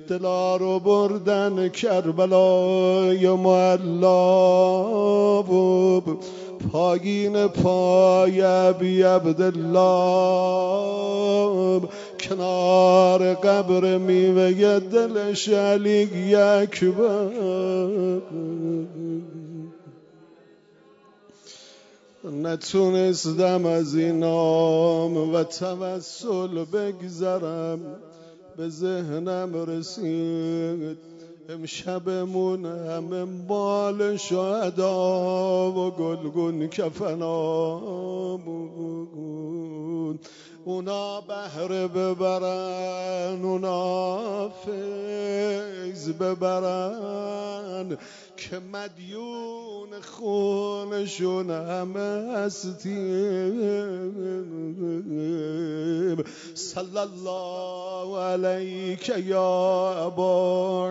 دلا رو بردن کربلای معلا و پایین پای ابی عبدالله کنار قبر میوه دلش علی اکبر نتونستم از این نام و توسل بگذرم به ذهنم رسید امشبمون همه مال شهدا و گلگون کفنامون اونا بهره ببرن اونا فیض ببرن که مدیون خونشون همه هستیم صلی الله علیک یا ابا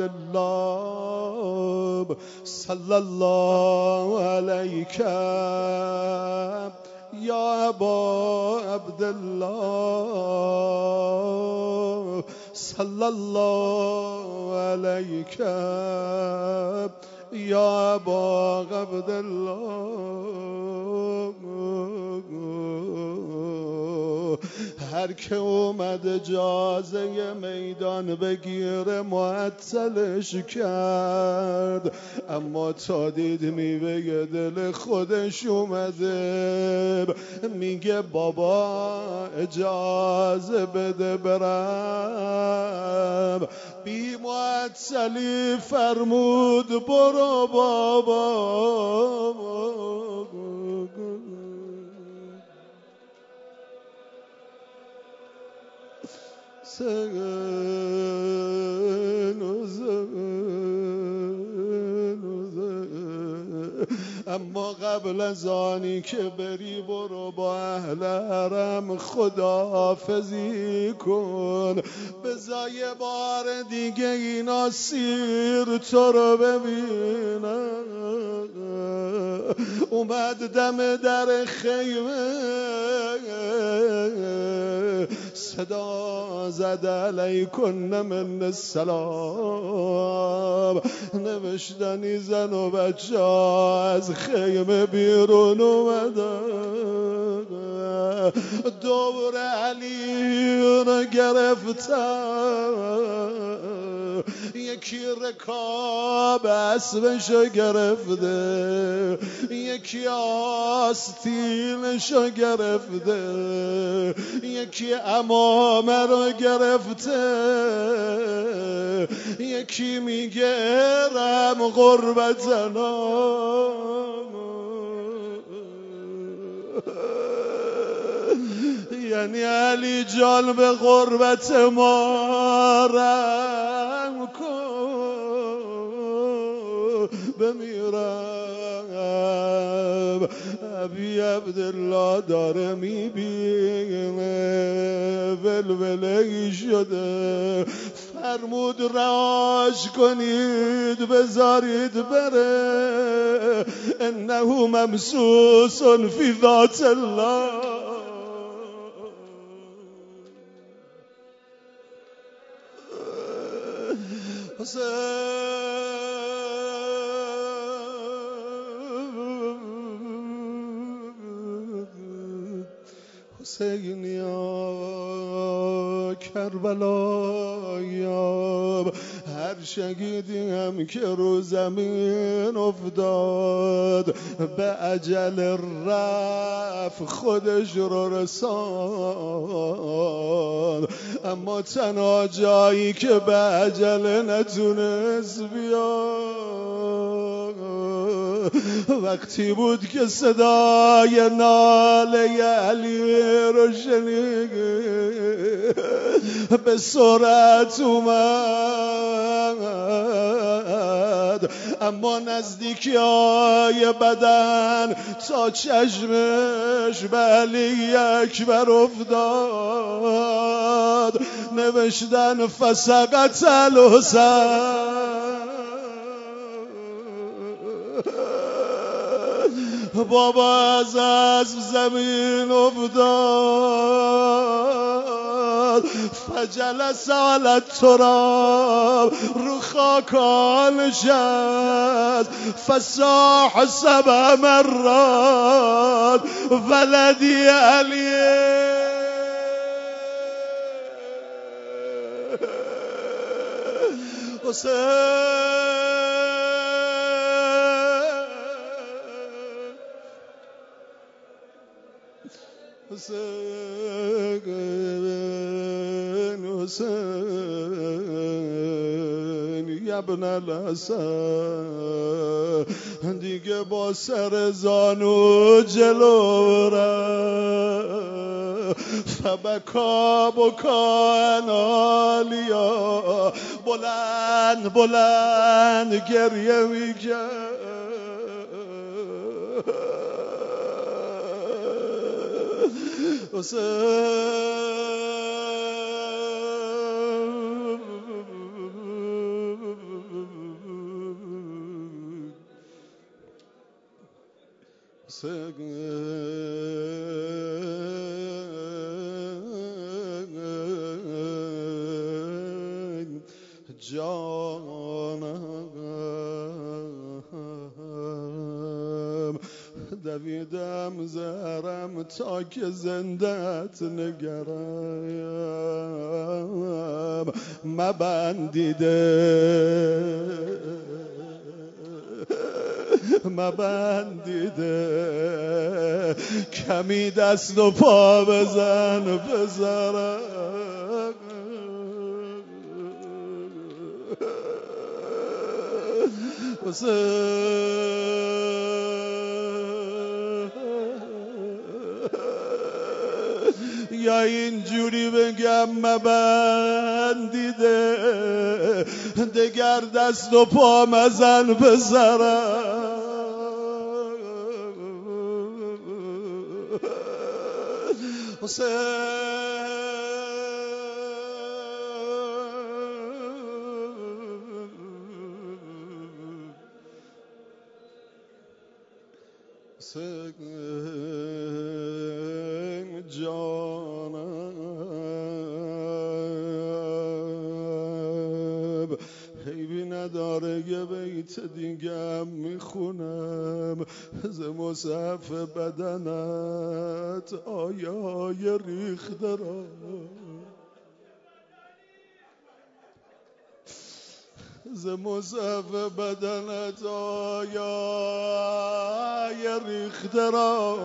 عبدالله صلی الله علیک یا ابا عبدالله صلی الله علیک یا ابا عبدالله هر که اومد اجازه میدان بگیره معطلش کرد اما تا دید میوه دل خودش اومده میگه بابا اجازه بده برم بی معطلی فرمود برو بابا اما قبل از آنی که بری برو با اهل حرم خداحافظی کن بذار یه بار دیگه اینا سیر تو رو ببینن اومد دم در خیمه صدا زد علیکن من السلام نوشتنی زن و بچه از خیمه بیرون اومدن دور علی رو گرفتن یکی رکاب اسبشو گرفته یکی آستینشو گرفته یکی امامه رو گرفته یکی میگه ارم غربتنا یعنی علی جان به غربت ما رحم کن بمیرم ابی عبدالله داره میبینه ولوله شده فرمود رهاش کنید بذارید بره انه ممسوس فی ذات الله حسینیا کربلایا هر شهیدی هم که رو زمین افتاد به اجل رفت خودش رو رسان اما تنها جایی که به اجل نتونست بیاد وقتی بود که صدای ناله علی رو شنید به سرعت اومد اما نزدیکی های بدن تا چشمش به علی اکبر افتاد نوشتن فسقط الحسین بابا از اسب زمین افتاد فجلس على التراب رو خاکان نشست فصاح 7 مرات ولدی علی حسین ابن الحسن دیگه با سر زانو جلو رفت فبکا بکان عالیا بلند بلند گریه میکرد جانم دویدم زهرم تا که زندت نگرم مبندیده کمی دست و پا بزن بذارم یا اینجوری بگم مبندیده دگر دست و پا مزن بذارم جانم حیبی نداره یه بیت دیگم میخونم ز مصحف بدنت آیای ریخته را ز مصحف بدنت آیای ریخته را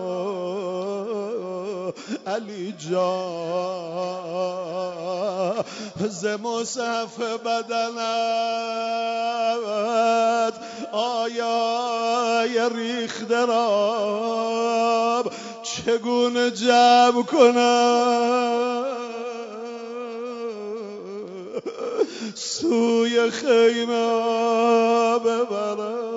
علی جان ز مصحف بدنت آیای ریخته را چگونه جمع کنم سوی خیمه ببرم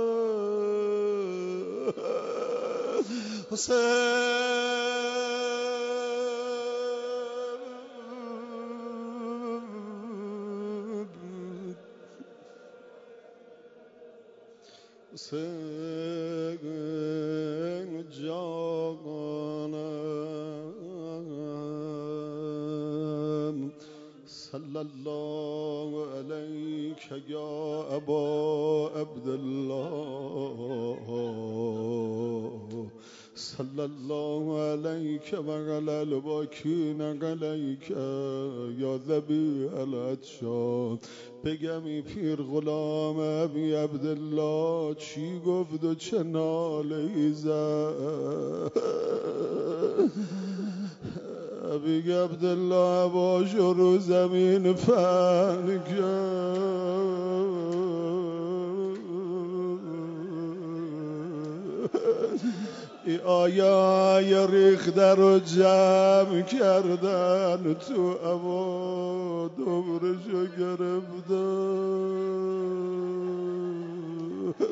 حسین جانم صلی الله علیک یا ابا عبدالله صلی الله علیک و علی الباکین علیک یا ذبیح العطشان بگم این پیر غلام ابی عبدالله چی گفت و چه ناله‌ای زد ابی عبدالله باش رو زمین پهن کرد ای آیای ریخته رو جمع کردن تو هوا دورشو گرفتن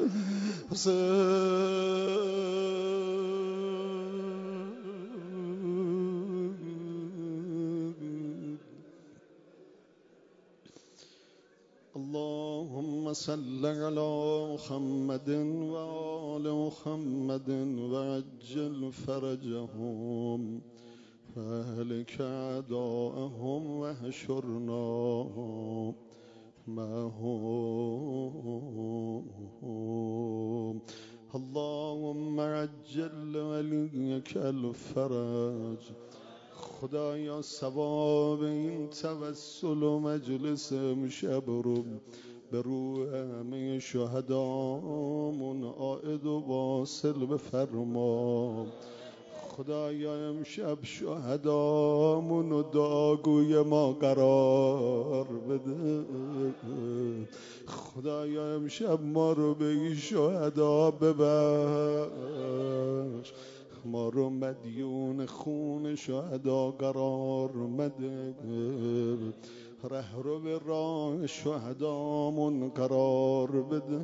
اللهم صل على محمد وآل محمد وعجل فرجهم فأهلك أعداءهم واحشرنا معهم. اللهم عجل وليك الفرج. خدایا ثواب این توسل و مجلس امشب رو به روح همه شهدامون عائد و واصل بفرما. خدایا امشب شهدامون و دعاگوی ما قرار بده. خدایا امشب ما رو به این شهدا ببخش. ما رو مدیون خون شهدا قرار مده. ره رو به راه شهدامون قرار بده.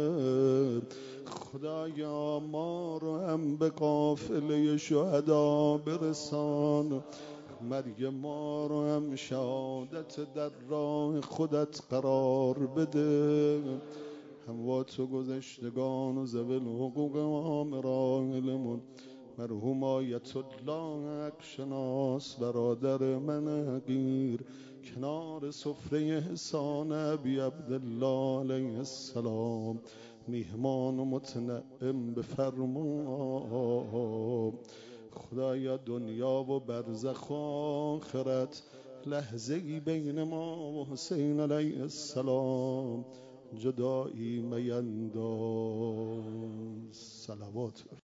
خدایا ما رو هم به قافله شهدا برسان. مرگ ما رو هم شهادت در راه خودت قرار بده. اموات و گذشتگان و ذوی الحقوق عامرانمون مرحوم آیت الله حقشناس برادر من حقیر کنار سفره احسان ابی عبدالله علیه السلام میهمان و متنعم بفرما. خدایا دنیا و برزخ و آخرت لحظه‌ای بین ما و حسین علیه السلام جدایی مینداز. صلوات